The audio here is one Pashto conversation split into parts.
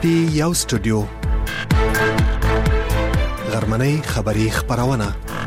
پی یو سټوډیو غرمنۍ خبری خبرونه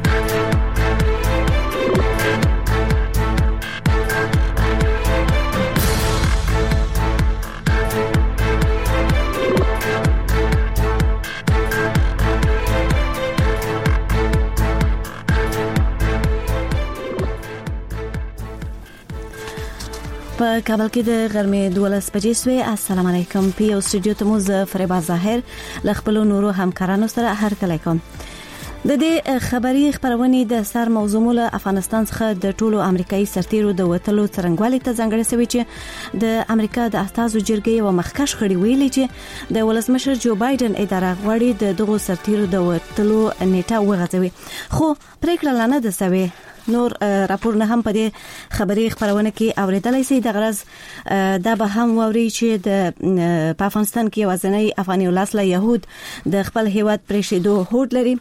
په کابل کې د غرمې 12 بجې سوې. السلام علیکم. پی او سټوډیو ته مو ز فریبا ظاهر لخپل نورو همکارانو سره هرکلی کوم. د دې خبري خبرونه د سر موضوع له افغانستان څخه د ټولو امریکایي سرتیرو د وټلو څرنګوالي ته ځانګړی شوی چې د امریکا د اساسو جرګې او مخکښ خړی ویلي چې د ولسمشر جو بایدن اداره غواړي د دغو سرتیرو د وټلو نیټه وغځوي، خو پریکړه لانه ده سوي. نور راپورونه هم په دې خبري خبرونه کې اوریدلای شي. د غرض دا به هم ووري چې د افغانستان کې وزنۍ افغاني ولس له يهود د خپل هیواد پرېښودو هوډ لري.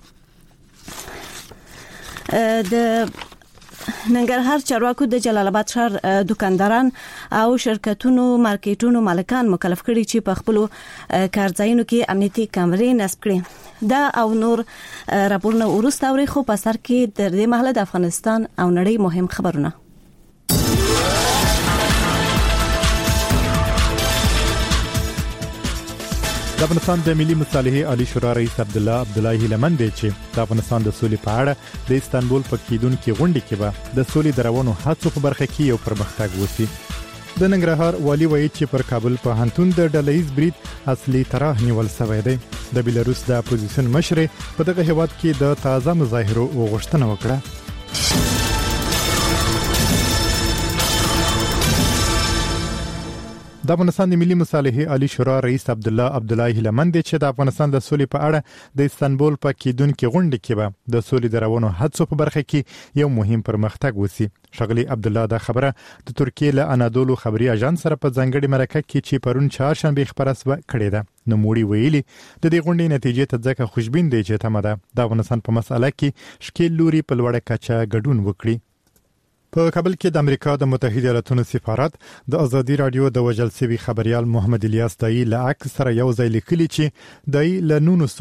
د ننګرهار چارواکو د جلال آباد شهر دکانداران او شرکتونو مارکیټونو مالکان مکلف کړي چې په خپل کارځایونو کې امنیتي کامرې نصب کړي. دا او نور راپورونه ورسته اوري، خو په سر کې د دې مهاله د افغانستان او نړۍ مهم خبرونه. د افغانستان د ملي مصالحې عالی شورا رئیس عبدالله هیلمند چې د افغانستان د سولې په اړه د استانبول په کېدونکو غونډې کې به د سولې دروونو هڅو په برخه کې یو پرمختګ وسی. د ننګرهار والی وایي چې پر کابل په هانتون د ډلهیز برید اصلي طرح نیول شوی دی. د بیلاروس د اپوزیشن مشر په دغه هیواد کې د تازه مظاهرو غوښتنه وکړه. د افغانستان د ملي مصالحې عالی شورا رئیس عبدالله هیلمند چې د افغانستان د سولې په اړه د استانبول په کېدونکو غونډې کې به د سولې دروونو هڅو په برخه کې یو مهم پرمختګ وسی. شغلی عبدالله دا خبره د ترکیه له انادولو خبري اژانس سره په ځنګړي مرکه کې چې پرون چهارشنبه خبره کړې ده. نو موړي ویلي د دې غونډې نتیجې ته ځکه خوشبین دی چې تمه ده د افغانستان په مسأله کې شکیل لوري په لوړه کچه ګډون وکړي. په کابل کې د امریکا د متحده ایالاتونو سفارت د ازادي رادیو د وژل شوی خبريال محمد الیاس دای له عکس سره یو ځای لیکلی چې دای له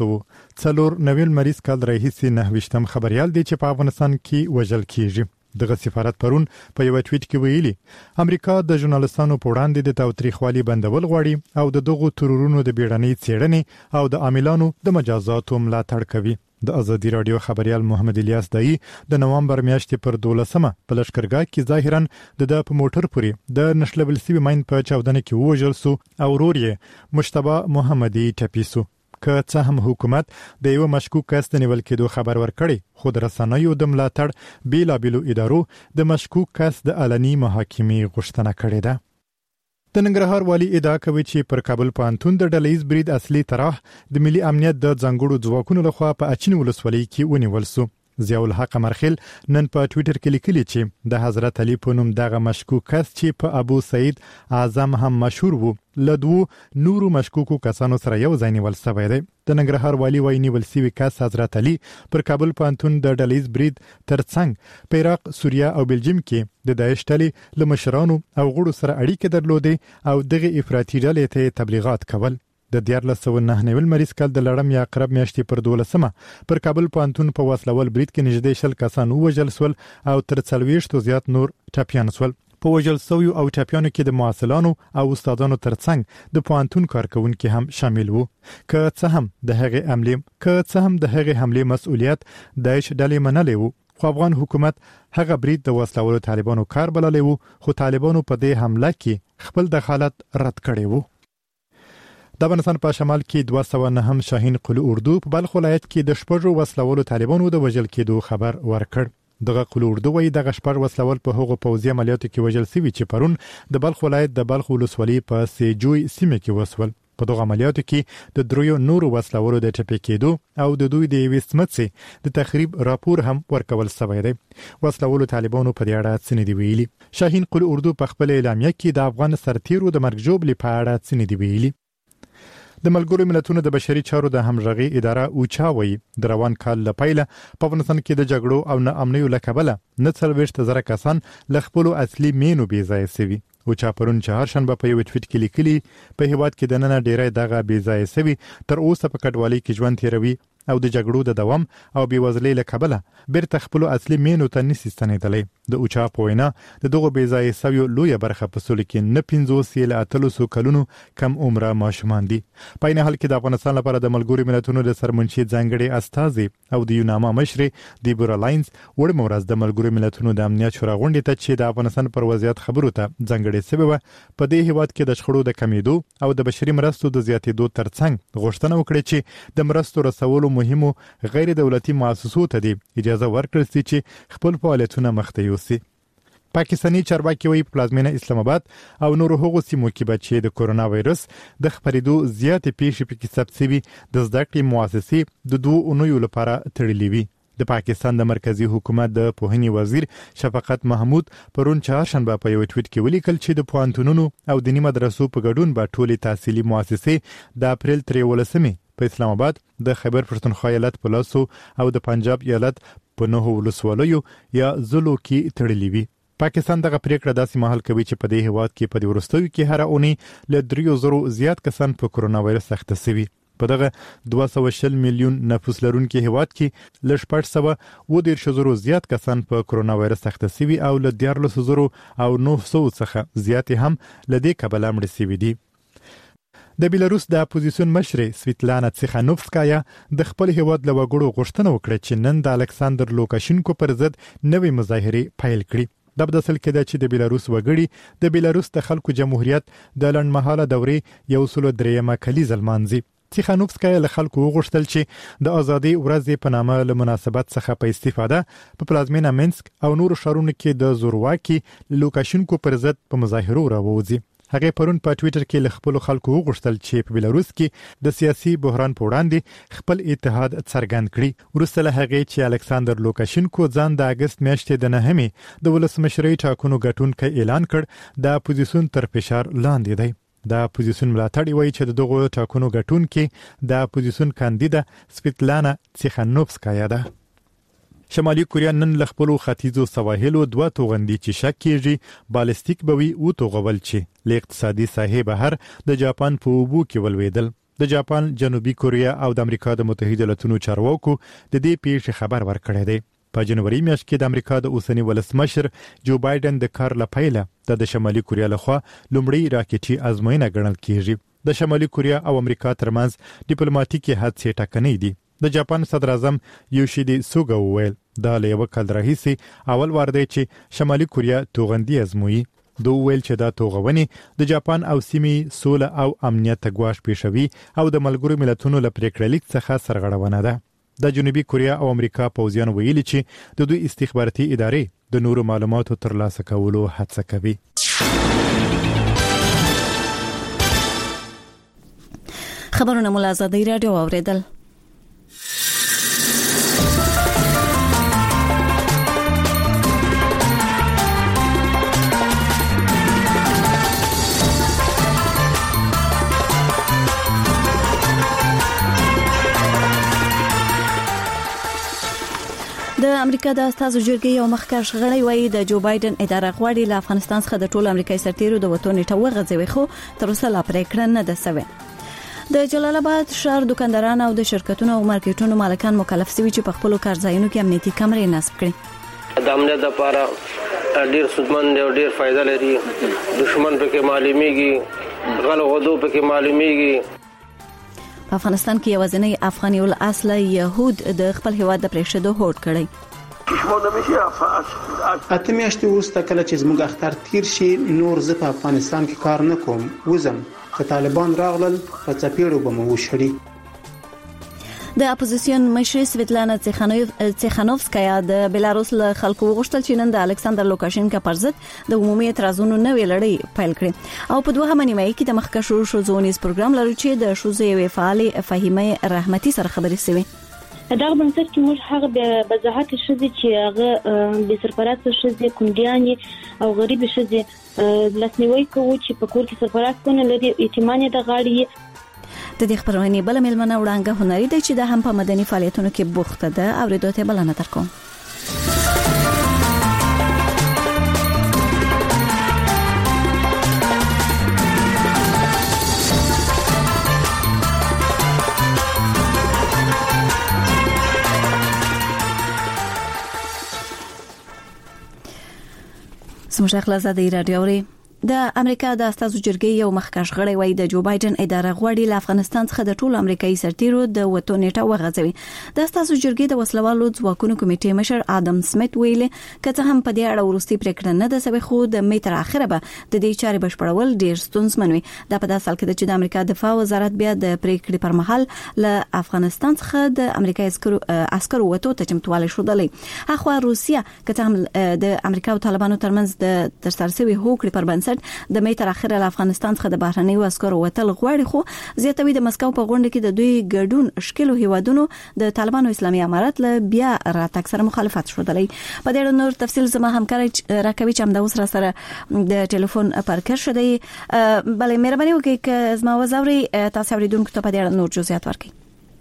1994 مریض کال راهیسې 9 خبريال دی چې په افغانستان کې وژل کیږي. دغه سفارت پرون په یو ټویټ کې ویلي امریکا د ژورنالستانو په وړاندې د تاوتریخوالي بندول غواړي او د دغو ترورونو د بیړنۍ څېړنې او د عاملانو د مجازاتو ملاتړ کوي. د ازادي رادیو خبريال محمد الیاس دای د نوامبر میاشتې پر 12مه په لشکرګاه کې ظاهرا د په موټر پورې د نشلبل سوي ماین په چاودنه کې وژل سو او ورور یې مجتبی محمدي ټپیسو. که څه هم حکومت د یو مشکوک کس د نیول کېدو خبر ورکړي، خو د رسنیو د ملاتړ بیلابیلو ادارو د مشکوک کس د علني محاکمې غوښتنه کړې ده. د ننګرهار والی ادعا کوي چې پر کابل پانتون د ډلهیز برید اصلي طرح د ملي امنیت د ځانګړو ځواکونو لخوا په اچین ولسوالۍ کې ونیول سو. ضیاء الحق مرخیل نن په ټویټر کې لیکلی چې د حضرت علي په نوم دغه مشکوک کس چې په ابو سعید اعظم هم مشهور وو له دوه نورو مشکوکو کسانو سره یو ځای نیول شوی دی. د ننګرهار والی وایي نیول شوی کس حضرت علي پر کابل پانتون د ډلهیز برید ترڅنګ په عراق، سوریه او بلجیم کې د داعش ډلې له مشرانو او غړو سره اړیکې درلودې او دغه افراطي ډلې ته تبلیغات کول. د 1999 مریض کال د لړم یا عقرب میاشتې پر 12مه پر کابل پانتون په وسلوال برید کې نږدې 100 کسان وژل شول او تر 40 زیات نور ټپیان شول. په وژل شویو او ټپیانو کې د معاصلانو او استادانو ترڅنګ د پانتون کارکونکو هم شامل وو. که څه هم د هغې حمله مسؤلیت داعش ډلې منلې وو، خو افغان حکومت هغه برید د وسلوالو طالبانو کار بللی وو، خو طالبانو په دې حمله کې خپل دخالت رد کړی وو. د افغانستان په شمال کې 209 شاهین قلو اردو په بلخ ولایت کې د شپږو وسلوالو طالبانو د وژل کېدو خبر ورکړ. دغه قلو اردو وایي دغه شپږ وسلوال په هغو پوځي عملیاتو کې وژل شوي چې پرون د بلخ ولایت د بلخ ولسوالۍ په سیجوی سیمه کې وسول. په دغه عملیاتو کې د دریو نورو وسلوالو د ټپي کېدو او د دوی د یوې سمڅې د تخریب راپور هم ورکول شوی دی. وسلوالو طالبانو په دې اړه څه نه دی ویلي. شاهین قلو اردو په خپل اعلامیه کې د افغان سرتیرو د مرګ ژوبلې په اړه څه نه دی ویلي. د ملګرو ملتونو د بشري چارو د همغږي اداره اوچا وایي د روان کال له پیله په افغانستان کې د جګړو او ناامنیو له کبله 29,000 کسان له خپلو اصلي مینو بې ځایه شوي او چا پرون چهارشنبه په یو ټویټ کې لیکلي په هیواد کې د نن ډیری دغه بې ځای سوي تر اوسه په کډوالۍ کې ژوند تیروي او د جګړو د دوام او بېوزلۍ له کبله بیرته خپل اصلي مینو ته نشي ستنېدلی. د اوچا په وینا د دغو بې ځای سویو لویه برخه په سولې کې نه 50 له 300 کلونو کم عمره ماشومان دي. په عین حال کې د افغانستان لپاره د ملګرو ملتونو د سرمنشي ځانګړي استازي او د یوناما مشر دیبورا لاینز وړ مورز د ملګرو ملتونو د امنیت شورا غونډې ته چې د افغانستان پر وضعیت خبرو ته ځانګړي سوي و په دې هیواد کې د شخړو د کمیدو او د بشري مرستو د زیاتېدو ترڅنګ غوښتنه وکړه چې د مرستو رسولو مهمو غیر دولتي مؤسسو ته دی اجازه ورکړل شي چې خپل فعالیتونه مخته یوسي. پاکستاني چارواکي وایي پلازمینه اسلام آباد او نور هغو سیمو کې به چې د کورونا وایرس د خپرېدو زیاتې پیښې پکې ثبت شوي د زده کړې مؤسسې د 2 اونیو لپاره تړلې وي. د پاکستان د مرکزی حکومت د پوهنې وزیر شفقت محمود پرون چهارشنبه په یو ټویټ کې ولیکل چې د پوهنتونونو او دینی مدرسو په ګډون به ټولې تحصیلي مؤسسې د اپریل 13 په اسلام آباد د خیبر پښتونخوا ایالت په لاسو او د پنجاب ایالت په 9 ولسوالیو یا ضلعو کې تړلې وي. پاکستان دغه پریکړه داسې مهال کوي چې په دې هیواد کې په دې وروستیو کې هر اونۍ له 3,000 زیات کسان په کورونا وایرس اخته شوي. په دغه 220 میلیون نفوس لرونکي هیواد کې ل 420 زیات کسان په کورونا وایرس اخته شوي او ل 14,000 او 900 څخه زیات هم ل دې کبله مړ شوي دي. د بیلاروس د اپوزیسیون مشر سویتلانا تسیخانوفسکایا د خپل هیواد له وګړو غوښتنه وکړه چې نن د الکساندر لوکاشینکو پر ضد نوې مظاهرې پیل کړي. د بدسل کې د چې د بیلاروس وګړي د بیلاروس د خلکو جمهوریت د لنډمهاله دورې یو سلو درېمه کلیزه لمانځي. تسیخانوفسکایا له خلکو وغوښتل چې د ازادي ورځې په نامه له مناسبت څخه په استفاده په پلازمینه مینسک او نورو ښارونو کې د زورواکي لوکاشینکو پر ضد په مظاهرو راووځي. هغه پرون په ټویټر کې له خپل خلکو وغوښتل چې په بیلاروس کې د سیاسي بحران په وړاندې خپل اتحاد څرګند کړي. وروسته له هغه چې الکساندر لوکاشینکو ځان د اگست میاشتې د 9 د ولسمشرۍ ټاکنو ګټونکي اعلان کړ د اپوزیسیون تر فشار لاندې دی. د اپوزیسیون ملاتړي وایي چې دغه ټاکنو ګټونکي د اپوزیسیون کاندیدا سویتلانا تسیخانوفسکایا ده. شمالي کوریا نن له خپل ختیځو سواحلو 2 توغندي چې شک کیږي بالستیک بوي او توغول چې له اقتصادي ساحې بهر د جاپان په اوبو کې ولویدل. د جاپان، جنوبي کوریا او د امریکا د متحده ایالاتونو چارواکو د دې پیښې خبر ورکړی دی. په جنوري میاشت کې د امریکا د اوسنی ولسمشر جو بایدن د کار لپاره د شمالي کوریا لخوا لومړی راکټي ازموینه ګڼل کیږي. د شمالي کوریا او امریکا ترمنځ ډیپلوماټیکي حادثې ټکنۍ دي. د جاپان صدر اعظم یوشیدی سوګا وویل دا له یو کال راهیسې اول وار دی چې شمالي کوریا توغندي ازموي. دوی ویل چې دا توغونې د جاپان او سیمې سوله او امنیت ته ګواښ پیښوي او د ملګرو ملتونو له پریکړلیک څخه سرغړونه ده. د جنوبي کوریا او امریکا پوځیان ویلي چې د دوی استخباراتي ادارې د نورو معلوماتو ترلاسه کولو هڅه کوي. خبرونه مول آزادۍ رادیو اوریدل. د امریکا د استازو جرګې یو مخکښ غړی وایي د جو بایدن اداره غواړي له افغانستان څخه د ټول امریکایي سرتیرو د وټو نیټه وغځوي خو تر اوسه لا پریکړه نه ده شوې. د جلال آباد ښار دکانداران او د شرکتونو او مارکیټونو مالکان مکلف شوي چې په خپل کارځایونو کې امنیتي کمرې نصب کړي. د امنیت لپاره ډیر سودمن او ډیر فائدہ لري. دشمن پکې معلومیږي، غلو غدو پکې معلومیږي. په افغانستان کې یوازینی افغاني الاصل يهود د خپل هیواد د پرېښودو هوډ کړی. اته میاشتې وروسته کله چې زموږ اختر تیر شي نور زه په افغانستان کې کار نه کوم وزم که طالبان راغلل په چپیړو به مو وشړي. د اپوزیسیون مشر سویتلانا تسیخانوفسکایا د بیلاروس له خلکو وغوښتل چې نن د الکساندر لوکاشینکا پر ضد د عمومي اعتراضونو نوې لړۍ پیل کړي او په 2 نیمایي کې د مخکښو شوزونیز پروګرام لري چې د شوزې یوې فعالې فهیمه رحمتي سره خبرې شوي. دا بنسټ چې موږ هغه د بزاحت شذ چې هغه د سرپرست شذ کونډیانی او غریب شذ لاسنیوي کوي چې په کور کې سرپرست نه لري ایتمانه د غاړي. د دې خبرونه بل ملمنه وړاندې هنري دی چې د هم په مدني فعالیتونو کې بوخته ده او ردوته بلنه ترکوم. تاسو مشغله زده رادیو اوري. د امریکا د استازو جرګې یو مخکښ غړی وایي د جو بایدن اداره غواړي له افغانستان څخه د ټولو امریکایي سرتیرو د وټو نیټه وغځوي. د استازو جرګې د وسلوالو ځواکونو کمیټې مشر آدم سمیت ویلي کته هم په دې اړه ورستي پریکړه نه ده سوي، خو د می تر اخره به د دې چارې بشپړول ډیر ستونزمن وي. دا په داسې حال کې چې د امریکا دفاع وزارت بیا د پریکړې پر مهال له افغانستان څخه د امریکایي عسکرو وټو ته چمتوالی ښودلې. اخو روسیا کته هم د امریکا او طالبانو ترمنځ د ترسره شوی هوکړې پر بنسټ د می تر اخره له افغانستان څخه د بهرنیو عسکرو وتل غواړي، خو زیاتوي د مسکو په غونډه کې د دوی ګډون شکلو هیوادونو د طالبانو اسلامي امارت له بیا راتګ سره مخالفت شولې. په دې اړه نور تفصیل زما همکار راکوي چې هم د سره د ټلیفون پر کار شدی. بلې مهرباني وکړئ چې زما وزوري تاسو اوریدونکو ته په دې اړه نور جزئیات ورکړئ.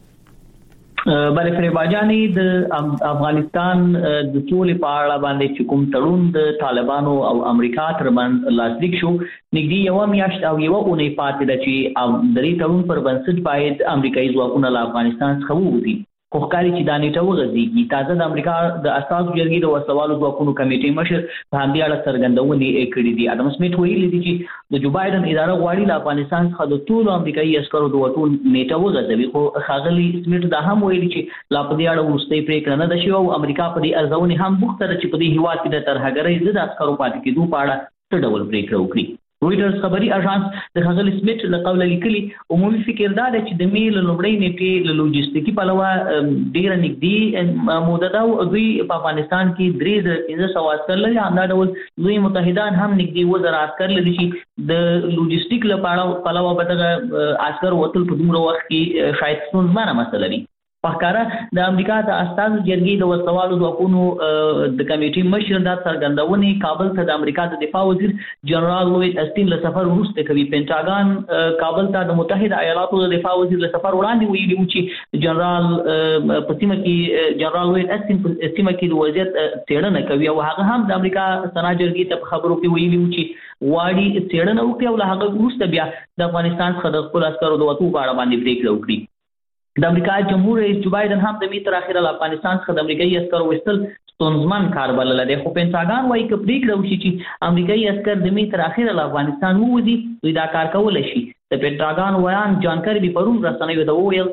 بلې فریباجانی د افغانستان د ټولې په اړه باندې چې کوم تړون د طالبانو او امریکا ترمنځ لاسلیک شو، نږدې یو میاشت او یو اونۍ پاتې ده چې د دې تړون پر بنسټ باید امریکایي ځواکونه له افغانستان څخه ووځي. خو ښکاري چې دا نیټه وغځېږي. تازه د امریکا د استازو جرګې د وسلوالو ځواکونو کمیټې مشر په همدې اړه څرګندونې کړې دي. آدم سمیت ویلي دي چې د جو بایدن اداره غواړي له افغانستان څخه د ټولو امریکایي عسکرو د وټو نیټه وغځوي، خو ښاغلي سمیت دا هم ویلي چې لا په دې اړه وروستۍ پریکړه نه ده شوې او امریکا په دې ارزونې هم بوخته ده چې په دې هیواد کې د ترهګرۍ ضد عسکرو پاتې کېدو په اړه څه ډول پریکړه وکړي. رویټرز خبري اژانس د ښاغلي سمیت له قوله لیکلي عمومي فکر دا دی چې د می له لومړۍ نیټې له لوجستیکي پلوه ډېره نږدې موده ده او دوی په افغانستان کې 3500 عسکر لري. همدا ډول دوی متحدان هم نږدې 1000 عسکر لري چې د لوجستیک لپاره پلوه به دغه عسکر وتل په دومره وخت کې شاید ستونزمنه مسله وي. پخکاره د امریکا د استازو جرګې د وسلوالو ځواکونو د کمیټې مشر دا څرګندونې کابل ته د امریکا د دفاع وزیر جنرال لوید اسټین له سفر وروسته کوي. پینټاګان کابل ته د متحده ایالاتو د دفاع وزیر له سفر وړاندې ویلي و چې جنرال په سیمه کې جنرال لوید اسټین په سیمه کې د وضعیت څېړنه کوي او هغه هم د امریکا سنا جرګې ته په خبرو کې ویلي و چې واړي څېړنه وکړي او له هغه وروسته بیا د افغانستان څخه د خپل عسکرو د وتو په اړه باندې پریکړه وکړي. د امریکا جمهور رئیس جو بایدن هم د می تر اخره له افغانستان څخه د امریکایي عسکرو وستل ستونزمن کار بللی دی، خو پینټاګان وایي که پریکړه وشي چې امریکایي عسکر د می تر اخره له افغانستان ووځي دوی دا کار کولی شي. د پینټاګان ویان جان کربي پرون رسنیو ته وویل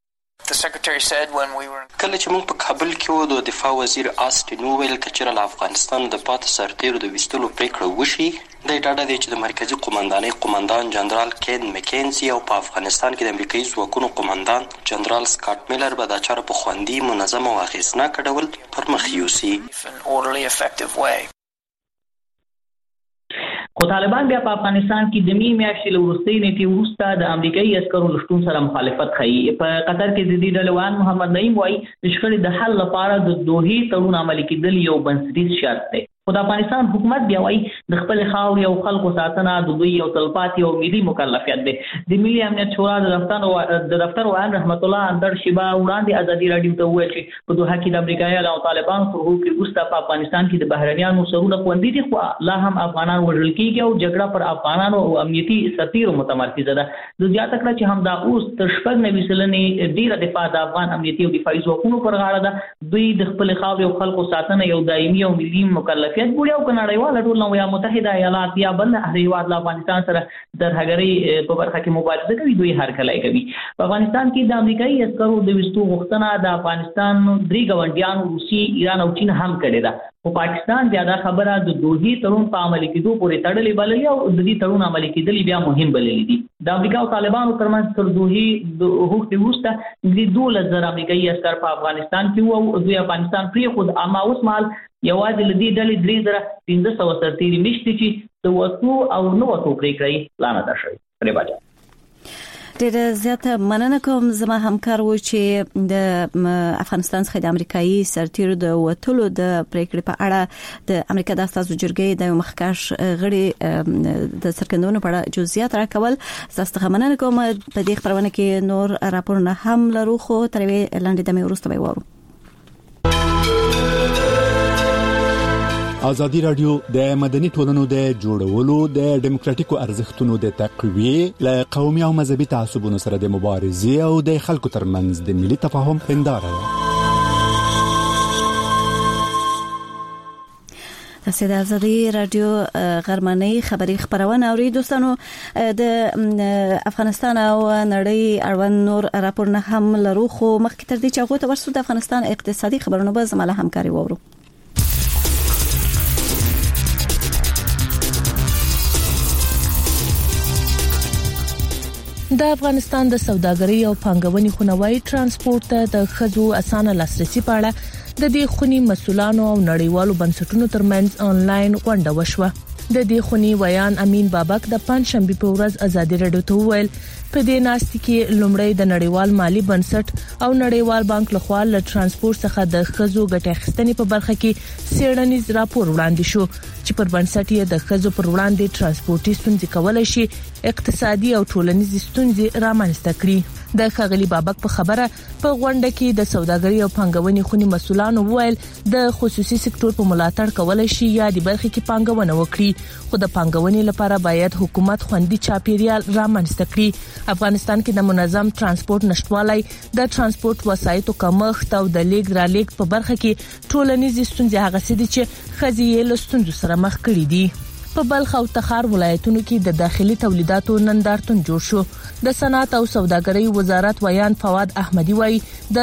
کله چې موږ په کابل کې وو د دفاع وزیر آسټین وویل که چېرې له افغانستان د پاتې سرتیرو د ویستلو پریکړه وشي دی ډاډه دی چې د مرکزي قمندانۍ قمندان جنرال کین مکینزي او په افغانستان کې د امریکایي ځواکونو قمندان جنرال سکاټ میلر به دا چاره په خوندي منظم او اغېزناک ډول پر مخ یوسي. خو طالبان بیا په افغانستان کې د می میاشتې له وروستۍ نیټې وروسته د امریکایي عسکرو له شتون سره مخالفت ښیي. په قطر کې د دې ډلې ویان محمد نعیم وایي د شخړې د حل لپاره د دوحې تړون عملي کېدل یو بنسټیز شرط دی. خو د افغانستان حکومت بیا وایي د خپل خاورې او خلکو ساتنه د دوی یو تلپاتې او ملي مکلفیت دی. د ملي امنیت شورا د دفتر ویان رحمت الله اندر شیبه وړاندې ازادي راډیو ته وویل چې په دوحه کې د امریکایانو او طالبانو پر هوکړې وروسته په افغانستان کې د بهرنیانو سرونه خوندي دي، خو لا هم افغانان وژل کېږي او جګړه پر افغانانو او امنیتي سرتیرو متمرکزه ده. د زیاته کړه چې همدا اوس تر 90 سلنې ډیره دفاع د افغان امنیتي او دفاعي ځواکونو پر غاړه ده. دوی د خپل خاورې او خلکو ساتنه یو دایمي او ملي مکلفیت بولي او نړیواله ټولنه یا متحده ایالات یا بل هیواد له افغانستان سره د ترهګرۍ په برخه کې مبارزه کوي، دوی هر کله کوي. په افغانستان کې د امریکایي عسکرو د ویستو غوښتنه د افغانستان 3 ګاونډیانو روسي، ایران او چین هم کړې ده. خو پاکستان بیا دا خبره د دوحې تړون په عملي کېدو پورې تړلې بللې او د دې تړون عملي کېدل بیا مهم بللې دي. د امریکا او طالبانو ترمنځ تر دوحې د هوکړې وروسته د 12,000 امریکایي عسکر په افغانستان کې وو او دوی افغانستان پرېښود. اما اوس مهال یوازې له دې ډلې 3500 سرتیري نشته چې د وتو او نه وتو پریکړه یې لا نه ده شوې. پرېباجه ډېر زیاته مننه کوم زما همکار و چې د افغانستان څخه د امریکایي سرتیرو د وټلو د پریکړې په اړه د امریکا د استازو جرګې د مخکښ غړي د څرګندونو په اړه جزئیات راکول. تاسو ته مننه کوم. په دې خبرونه کې نور راپورونه هم لرو، خو تر لاندې د مې وروسته به وورو. ازادي رادیو د مدني ټولنو د جوړولو د ډیموکراتیکو ارزښتونو د تقویه له قومي او مذهبي تعصبونو سره د مبارزې او د خلکو ترمنځ د ملي تفاهم هنداره ده. تاسو د ازادي رادیو غرمنۍ خبری خبرونه اوري دوستانو. د افغانستان او نړۍ اړوند نور راپورونه هم لرو، خو مخکې تر دې چې هغه ته ورسو د افغانستان اقتصادي خبرونه به زموږ همکاري وورو. د افغانستان د سوداګرۍ او پانګونې خونوي ترانسپورت ته د خزو اسانه لاسرسي په اړه د دې خونی مسولانو او نړیوالو بنسټونو ترمنځ آنلاین غونډه وشوه. د دې خونی ویان امین بابک د پنځشنبه په ورځ ازادي رادیو ته ویل په دې ناستي کې لومړی د نړیوال مالی بنسټ او نړیوال بانک لخوا له ترانسپورت څخه د خزو ګټه اخیستنې په برخه کې څېړنیز راپور وړاندې شو چې پر بنسټ یې د خزو پر وړاندې ترانسپورتي ستونزې کولای شي اقتصادي او ټولنیزې ستونزې رامنځته کړي. د خغلی بابک په خبره په غونډه کې د سوداګرۍ او پانګونې خونی مسولانو ویل د خصوصي سکتور په ملاتړ کولای شي یا د برخې کې پانګونه وکړي، خو د پانګونې لپاره باید حکومت خوندي چاپیریال رامنځته کړي. افغانستان کې د منظم ترانسپورت نشټوالي، د ترانسپورت وسایطو کمښت او د لیګ را لیګ په برخه کې ټولنیزې ستونزې هغه څه دي چې خزیې له ستونزو سره مخ کړي دي. په بلخ او تخار ولایتونو کې د داخلي تولیداتو نندارتون جوړ شو. د صنعت او سوداګرۍ وزارت ویان فواد احمدی وایي د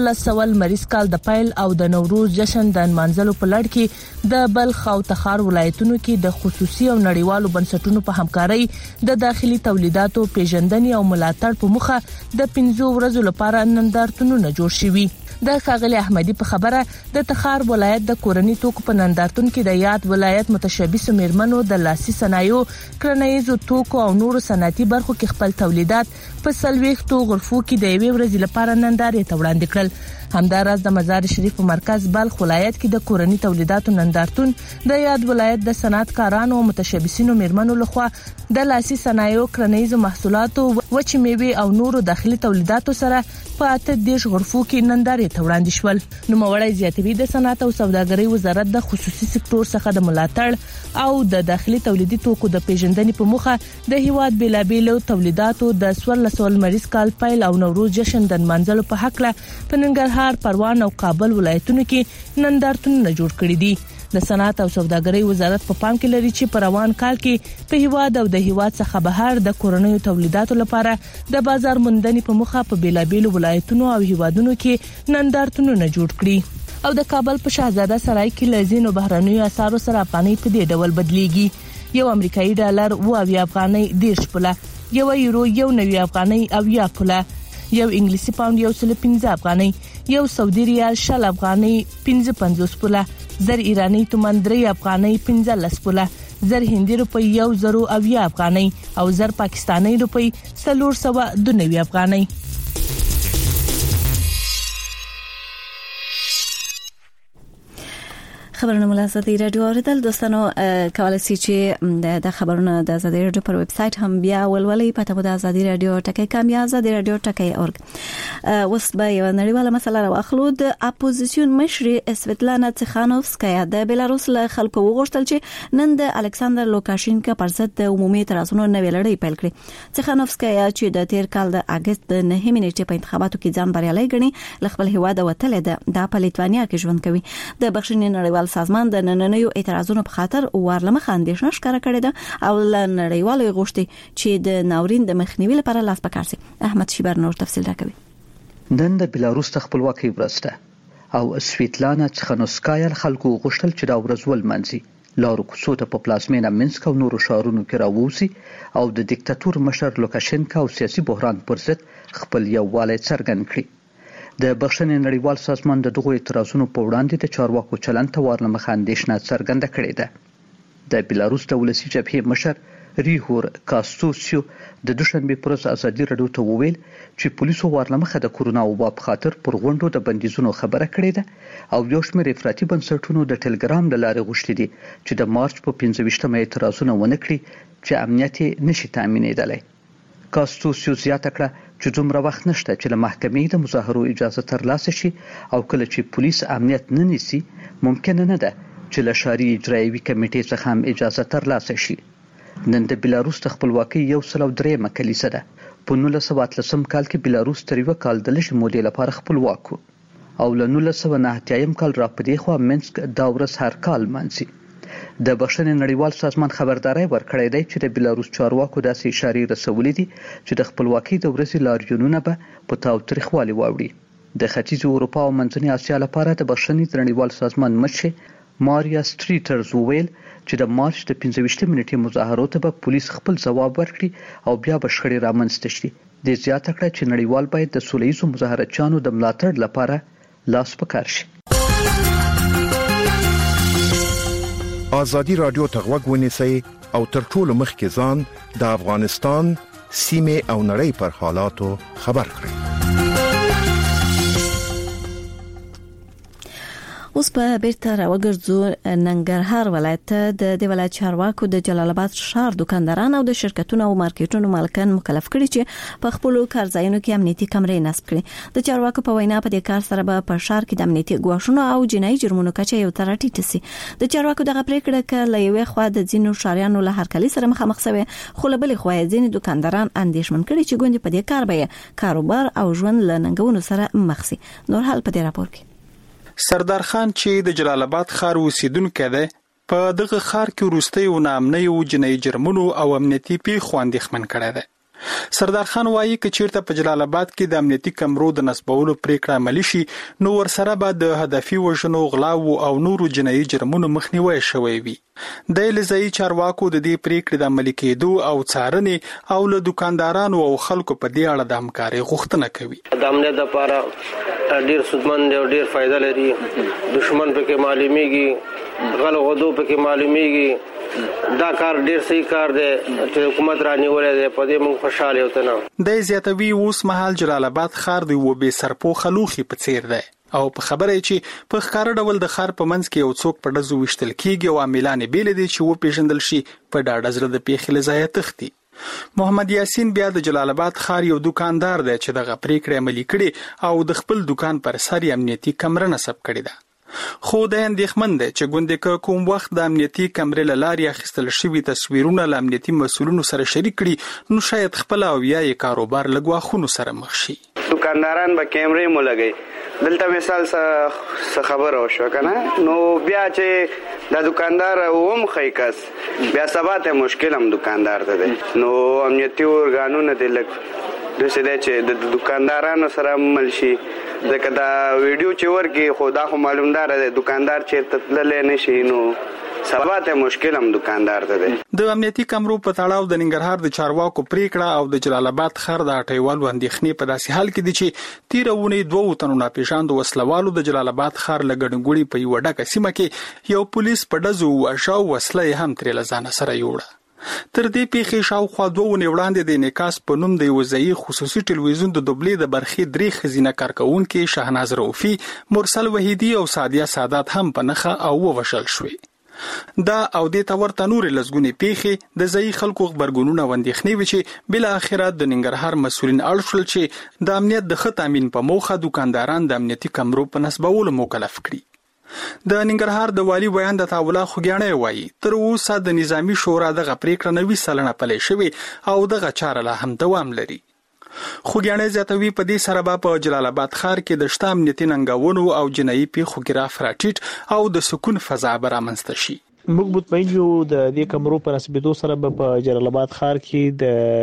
16 مریض کال د پیل او د نوروز جشن د منځلو په لړ کې د بلخ او تخار ولایتونو کې د خصوصي او نړیوالو بنسټونو په همکارۍ د داخلي تولیداتو پیژندنې او ملاتړ په مخه د 15 ورځې لپاره نندارتونونه جوړ شوي. د خغلی احمدی په خبره د تخار ولایت د کورنی توکو په نندارتون کې د یاد ولایت متشبث میرمنو د لاسي صنایعو، کرنیزو توکو او نورو صنعتي برخو کې خپل تولیدات په 40 غرفو کې د یوې ورځې لپاره نندارې ته وړاندې کړل. همداراز د مزار شریف په مرکز بلخ ولایت کې د کورنی تولیداتو نندارتون د یاد ولایت د صنعتکارانو او متشبثینو میرمنو لخوا د لاسي صنایعو، کرنیزو محصولاتو، وچ میوه او نورو داخلي تولیداتو سره په 18 غرفو کې نندارې ته وړاندې شول. نو موړی زیاتوي د صنعت او سوداګرۍ وزارت د خصوصي سکتور څخه د ملاتړ او د داخلي تولیدي توکو د پیژندنې په مخه د هیواد بیلابیلو تولیداتو د 16 مریض کال پیل او نوروز جشن د منځلو په حق له ننګرهار، پروان او کابل ولایتونو کې نندارتونونه جوړ کړي دي. د صنعت او سوداګرۍ وزارت په پام کې لري چې په روان کال کې په هیواد او د هیواد څخه بهر د کورنیو تولیداتو لپاره د بازار موندنې په مخه په بیلابیلو ولایتونو او هیوادونو کې نندارتونونه جوړ کړي. او د کابل په شاهزاده سرای کې لزینو بهرنیو اسعارو سره افغانۍ په دې ډول بدلیږي: یو امریکایي ډالر 20 افغانۍ 10 پوله، یو یورو 1 افغانۍ 80 پوله، یو انګلیسي پاوند 115 افغانۍ، یو سعودي ریال 60 افغانۍ 55 پوله، زر ایرانی تومان 3 افغانۍ 15 پوله، زر هندي روپی 1080 افغانۍ او زر پاکستانی روپی 492 افغانۍ. خبرونه ملازمي رادیو اوریدل دوستانو کولای شئ چې د خبرونو د ازادي رادیو پر ویب سټ هم بیا ولولئ. پته مو د ازادي رادیو ټکی کام یا ازادي رادیو ټکی اورګ. اوس به یو نړیواله مسله راوخلو. د اپوزیسیون مشر اسویتلانا تخانوفسکایا د بیلاروس له خلکو وغوښتل چې نن د الکساندر لوکاشینکا پر ضد د عمومي اعتراضونو نوې لړۍ پیل کړي. تخانوفسکایا چې د تیر کال د اگست د 9 نیټې په انتخاباتو کې ځان بریالي ګڼي، له خپل هیواد وتلې ده. د لیتوانیا کې ژوند کوي. د بخښنې نړیوال سازمان د نننیو اعتراضونو په خاطر ورلمخ اندیشنه ښکاره کړې ده او نړیوالو غوښتي چې د ناورین د مخنیوي لپاره لاس پکار شي. احمد شیبر نور تفصیل راکوي. نن د بیلاروس د خپلواکۍ ورځ ده او سویتلانا تخانوفسکایا خلکو غوښتل چې دا ورځ ولمانځي، لارو کوڅو ته په پلازمینه منسک او نورو ښارونو کې راووځي او د دیکتاتور مشر لوکاشینکا او سیاسي بحران پر ضد خپل یووالی څرګند کړي. د بخښنې نړیوال سازمان د دغو اعتراضونو په وړاندې د چارواکو چلند ته ورلمخه اندیشنه څرګنده کړې ده. د بیلاروس د ولسي جبهې مشر ریهور کاستوسیو د دوشنبه پر ورځ ازادي رادیو ته وویل چې پولیسو ورلمخه د کورونا وبا په خاطر پر غونډو د بندیزونو خبره کړې ده او یو شمېر افراطي بنسټونو د ټلګرام له لارې غوښتي دي چې د مارچ په 15مه اعتراضونه ونه کړي چې امنیت نشي تامینېدلی. کاستوسیو زیاته کړه چې دومره وخت نشته چې له محکمې د مظاهرو اجازه ترلاسه شي او کله چې پولیس امنیت نه نیسي ممکن نه ده چې له ښاري اجرایوي کمیټې څخه هم اجازه ترلاسه شي. نن د بیلاروس د خپلواکۍ 103مه کلیسه ده. په 1913 کال کې بیلاروس تر یو کال د لږې مودې لپاره خپلواک و او له 1990 کال را پدې خوا منسک دا ورځ هر کال مانځي. د بخښنې نړیوال سازمان خبرداري ورکړې ده چې د بلاروس چارواکو داسې اشارې رسولې دي چې د خپلواکۍ د ورځې لاریونونه به په تاوتریخوالي واوړي. د ختیځ اروپا او منځنۍ اسیا لپاره د بخښنې د نړیوال سازمان مشر ماریا سټریټرز وویل چې د مارچ د 15 منټې مظاهرو ته به پولیس خپل ځواب ورکړي او بیا به شخړې رامنځته شي. د زیاته کړه چې نړیوال باید د سولهییزو مظاهرچیانو د ملاتړ لپاره لاس په کار شي. ازادي رادیو ته غوږ ونیسئ او تر ټولو مخکې ځان د افغانستان سیمه او نړۍ پر حالاتو خبر کړئ. اوس په بیرته راوګرځو ننګرهار ولایت د ولایت چارواکو د جلال آباد ښار دکانداران او د شرکتونو او مارکیټونو مالکان مکلف کړي چې په خپل کارځایونو کې امنیتي کمرې نصب کړي. د چارواکو په وینا په دې کار سره به په ښار کې د امنیتي ګواښونو او جنایي جرمونو کچه یو تر ټیټه شي. د چارواکو دغه پریکړه کله یو خوا د ځینو ښاریانو له هرکلي سره مخامخ شوه، خو له بلې خوا ځینې دکانداران اندېښمن کړي چې ګوندې په دې کار به کاروبار او ژوند له ننګونو سره مخ شي. نور حال په دې راپور کې سردار خان چې د جلال آباد ښار اوسیدونکی دی په دغه ښار کې وروستي او نامنۍ او جنایي جرمونو او امنیتي پیښو اندېښمن کړی دی. سردار خان وایي چې چیرته په جلال آباد کې د امنیتي کمرو د نصبولو پریکړه عملي شي نو ورسره به د هدفي وژنو، غلاو او نورو جنایي جرمونو مخنیوي شوی وي. د لزایي چارواکو د دې پریکړې د عملي کېدو او څارنې او له دکاندارانو او خلکو په دې اړه د همکارۍ غوښتنه کوي. د امنیت لپاره ډیر سودمن او ډیر فائدہ لري. دشمن پکې معلومیږي، غلو غدو پکې معلومیږي. دا کار ډیر صحیح کار دی چې حکومت رانیولې ده، په دې موږ خوشاله یو. ته د زیاتوي اوس مهال جلال آباد ښار دی و به سرپوخه لوخي په څیر دی او په خبره چې په ښکار ډول د ښار په منځ کې یو څوک په ډزو وشتل کیږي او عاملان بیل دي چې و پیژندل شي په ډاډه زړه د پیښې لزایه تختی. محمد یاسین بیا د جلال آباد ښار یو دکاندار دی چې دغه پریکړه عملي کړي او د خپل دکان پر سر امنیتي کمره نصب کړي ده. خو د اندېښمن دی چې ګوندې کوم وخت د امنیتي کمرې له لارې اخیستل شوي تصویرونه له امنیتي مسؤلینو سره شریک کړي نو شاید خپل او یا کاروبار له ګواښونو سره مخ شي. دکانداران به کیمرې مو لګي، دلته مثال څه خبره وشو کنه، نو بیا چې د دکاندار هم خیکس بیا سبا ته مشکل هم دکاندار ته دی. نو امنیتي اورګانونه د لګ د څه دی چې د دکاندارانو سره مل شي. ځکه دا ویډیو چې ورکی خو دا خو معلومدار دی دکاندار چې تتللې نشي نو سبا ته مشکل هم دکاندار ته دی. د امنیتي کمرو په تړاو د ننګرهار د چارواکو پریکړه او د جلال آباد ښار د اټیوالو اندېښنې په داسې حال کې دي چې تیرونه 2 تنو ناپېژاندو وسلوالو د جلال آباد ښار لګړنګوړي په یو ډکه سیمه کې یو پولیس په ډزو وشو وسله هم تر لزانه سره یوړه. تر دې پیښې شاوخوا 2 ونې وړاندې د انعکاس په نوم د یو ځایي خصوصي ټلویزیون د دوبلې د برخې 3 ښځینه کارکونکو شهناز رؤفي، مرسل وحیدی او سادیه سادات هم په نخه او وشل شوې. دا او د تورته نور لزګونی پیښې د ځایي خلکو خبرګونونه وندېخنې و چې بل اخرات د ننګرهار مسؤلین اړشل چې د امنیت د ښه تامین په موخه دکانداران د امنیتي کمرو په نصبولو مکلف کړي. د ننګرهار د والی بیان د تاولا خوګیانه وایي تر اوسه د نظامی شورا دغه پریکړه 90% پلي شوی او دغه چاره لا هم دوام لري. خوګیانه زیاتوي په دې سره په جلال آباد ښار کې د شته امنیتي ننګونو او جنایي پیښو کې رافراټیټ او د سکون فضا برامنځته شي. موږ مطمئن یو د دې کمرو پر اسبیدو سره په جلال آباد ښار کې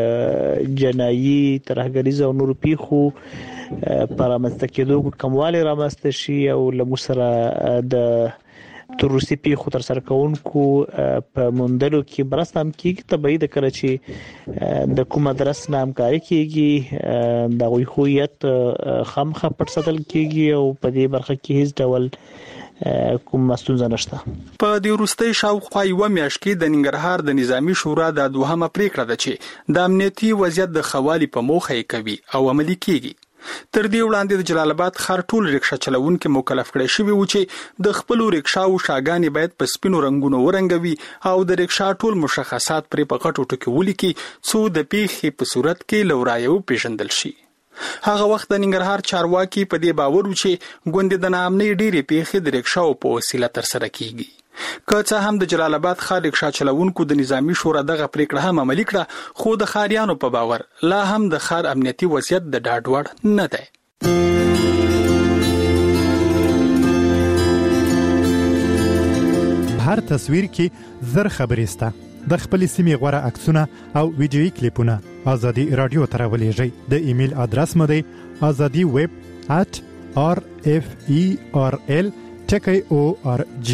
د جنایي ترهګریز او نور پیښو پرامسته کېدو کمواله رامسته شي او لمو سره د تروریستي پیښو تر سره کوونکو په موندلو کې برسته هم کېږي. طبيعي د کله چې د کوم مدرس نامکاري کېږي د هویت خامخه پټ ساتل کېږي او په دې برخه کې هیڅ ډول کوم مسؤل نشته. په دې وروستي شاوخوا یو میاشت کې د ننګرهار د نظامی شورا د دوهمه پریکړه ده چې د امنیتي وضعیت د خوالي په موخه کوي او عملي کیږي. تر دې وړاندې د جلال آباد ښار ټول رکشا چلوونکو مکلف کړي شوی و چې د خپل رکشاو شاګانی باید په سپینو رنگونو ورنګوي او د رکشا ټول مشخصات پر په غټو ټکو ولیکي څو د پیښې په صورت کې لورایو پیژندل شي. هغه وخت د ننګرهار چارواکي په دې باور و چې ګوند د نامنۍ ډېری پیښې د رکشاو په وسیله تر سره کیږي. که څه هم د جلال آباد ښار رکشا چلوونکو د نظامی شورا دغه پریکړه هم عملي کړه خو د ښاریانو په باور لا هم د ښار امنیتي وضعیت د ډاډ وړ نه دی. هر تصویر کې زر خبرې سته. د خپل سیمې غوړه عکسونه او ویډیويي کلیپونه ازادي رادیو ته راولېږئ. د ایمیل ادرس مو دی azadi@referl.org.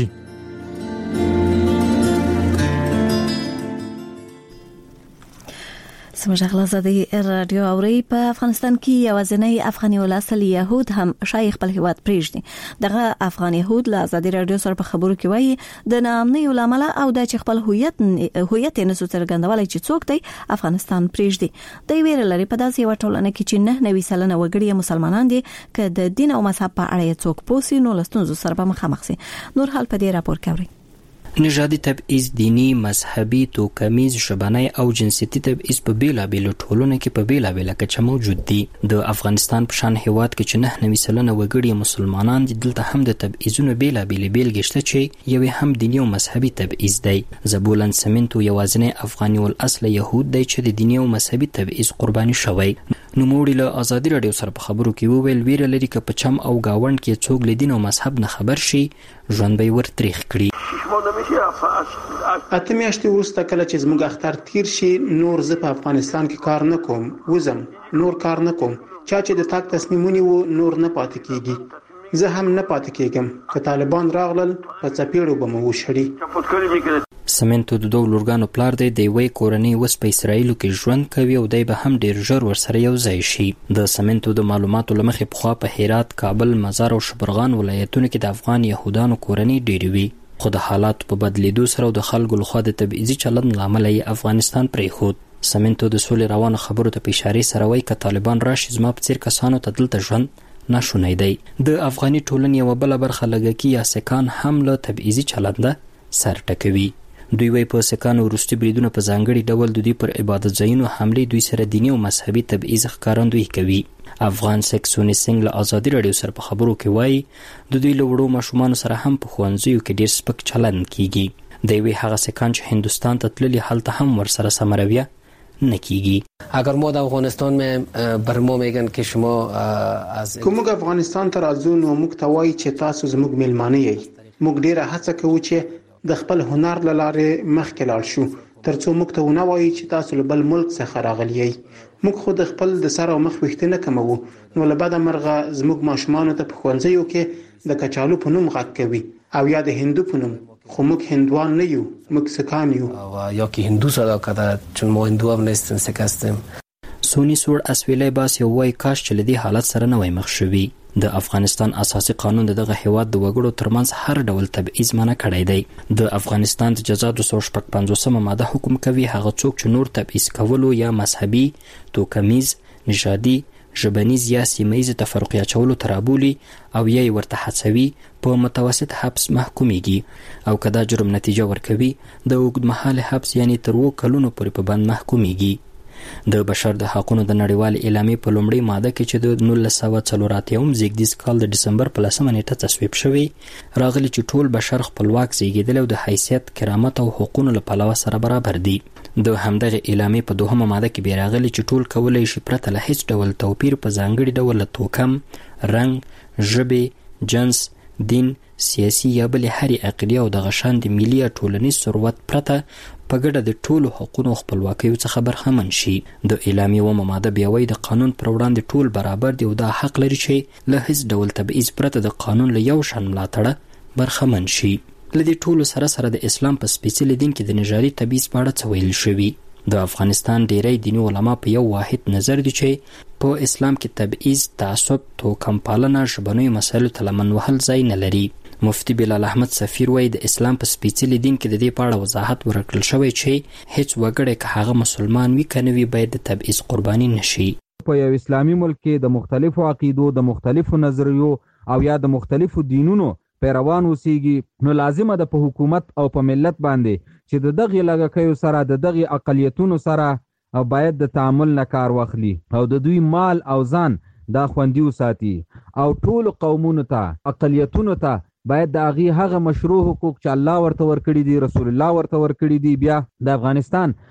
سمجه غلازادي رادیو اوري په افغانستان کې یوازینی افغاني ولاسل يهود هم شایخ خپل هیواد پریږدي. دغه افغان يهود له ازادي رادیو سره په خبرو کې وایي د نامنۍ علماء او د خپل هویت نسو څرګندولای چې څوک دی افغانستان پریږدي. د ویره لري په داسې یو ټولنه کې چې 90% وګړي مسلمانان دي که د دین او مذهب په اړه څوک پوسی نو لستونزو سره به مخامخ شي. نور حال په دې راپور کوي. نژادي تبعیض، دینی، مذهبي، توکمیز، ژبنی او جنسیتي تبعیض په بیلابیلو ټولنو کې په بیلابیله کچه موجود دي. د افغانستان په شان هیواد کې چې 90% وګړي مسلمانان دي، دلته هم د تبعیضونو بیلابیلې بیلګې شته چې یوې هم دینی او مذهبي تبعیض دی. زبولن سمنتو یوازینی افغاني الاصل يهود دی چې د دینی او مذهبي تبعیض قرباني شوی. نوموړي له ازادي رادیو سره په خبرو کې وویل ویره لري که په چم او گاوند کې څوک له دین او مذهب نه خبر شي ژوند به ور تریخ کړي. اته میاشتې وروسته کله چې زموږ اختر تیر شي نور زه په افغانستان کې کار نه کوم، وزم نور کار نه کوم. چا چې د تاک تصمیمونه و نور نه پاتې کیږي، زه هم نه پاتې کیږم. که طالبان راغلل په چپیړو به مو وشړي. سمنتو د دوه لورګانو پلار دی. د یوې کورنۍ اوس په اسرائیلو کې ژوند کوي او دی به هم ډیر ژر ورسره یو ځای شي. د سمنتو د معلوماتو له مخې پخوا په هرات، کابل، مزار او شبرغان ولایتونو کې د افغان یهودانو کورنۍ ډیرې وي، خو د حالاتو په بدلیدو سره او د خلکو لخوا د تبعیضي چلند له امله یې افغانستان پرېښود. سمنتو د سولې روانو خبرو ته په اشارې سره وایي که طالبان راشي زما په څیر کسانو ته دلته ژوند ناشونی دی. د افغاني ټولنې یوه بله برخه لږکي یا سکان هم له تبعیضي چلنده سر ټکوي. دوی وایي په سکانو وروستي بریدونه په ځانګړي ډول د دوی پر عبادت ځایونو حملې دوی سره دیني او مذهبي تبعیض ښکارندویي کوي. افغان سکسونی سنگ له ازادي رادیو سره په خبرو کې وایي د دوی له وړو ماشومانو سره هم په ښوونځیو کې ډیر سپک چلند کیږي. دی وایي هغه سکان چې هندوستان ته تللي هلته هم ورسره سمه رویه نه کیږي. اگر ما در افغانستان بر ما میگن که شما از کومه افغانستان ته راځو نو موږ ته وایي چې تاسو زموږ میلمانه یې. موږ ډیره هڅه کوو چې د خپل هنر له لارې مخکې لاړ شو ترڅو موږ ته ونه وایي چې تاسو له بل ملک څخه راغلي یې. موږ خو د خپل د سر او مخ ویښته نه کموو نو له بده مرغه زموږ ماشومانو ته په ښوونځیو کې د کچالو په نوم غږ کوي او یا د هندو په نوم، خو موږ هندوان نه یو، موږ سکان یو. یا که هندو صدا کرده چون ما هندو هم نیستیم، سک هستیم. سونی سوړ اسویلی باس یو وایي کاش چې له دې حالت سره نه وای مخ شوي. د افغانستان اساسي قانون دغه هیواد د وګړو ترمنځ هر ډول تبعیض منع کړی دی. د افغانستان د جزا 255 ماده حکم کوي هغه څوک چې نور تبعیض کولو یا مذهبي، توکمیز، نژادي، ژبنیز یا سیمهیز تفرقه اچولو ترابولي او یا ورته هڅوي په متوسط حبس محکومیږي او کدا جرم نتیجه ورکوي د اوږدمهاله حبس یعنی تر 2 کلونو پورې په بند محکومیږي. د بشر د حقوقو د نړیوال اعلامیې په لومړۍ ماده کې چې د 1984 زیږدیز کال د ډسمبر په 10 نیټه تصویب شوی راغلی چې ټول بشر خپلواک زیږیدل او د حیثیت، کرامت او حقوقو له پلوه سره برابر دي. د همدغه اعلامیې په 2مه ماده کې بیا راغلی چې ټول کولای شي پرته له هیڅ ډول توپیر په ځانګړي ډول له توکم، رنګ، ژبې، جنس، دین، سیاسي یا بلې هرې عقیدې او دغه شان د ملي یا ټولنیز ثروت پرته په ګډه د ټولو حقوقو خپلواکیو څخه برخمن شي. د اعلامیې 2مه ماده بیا وایي د قانون پر وړاندې ټول برابر دي او دا حق لري چې له هیڅ ډول تبعیض پرته د قانون له یو شان ملاتړه برخمن شي. له دې ټولو سره سره د اسلام په سپېڅلي دین کې د نژادي تبعیض په اړه څه ویل شوي. د افغانستان ډیری دیني علما په یو واحد نظر دي چې په اسلام کې تبعیض، تعصب، توکم پالنه، ژبنیو مسایلو ته لمن وهل ځای نه لري. مفتی بلال احمد سفیر وایي د اسلام په سپېڅلي دین کې د دې په اړه وضاحت ورکړل شوی چې هیڅ وګړی که هغه مسلمان وي که نه وي باید د تبعیض قرباني نشي. په یو اسلامي ملک کې د مختلفو عقیدو، د مختلفو نظریو او یا د مختلفو دینونو پیروان اوسېږي نو لازمه ده په حکومت او په ملت باندې چې د دغه لږکیو سره د دغه اقلیتونو سره باید د تعامل نه کار واخلي او د دوی مال او ځان دا خوندي وساتي او ټول قومونو ته، اقلیتونو ته باید د هغه مشروع حقوق چې الله ورته ورکړي دي، رسول الله ورته ورکړي دي، بیا د افغانستان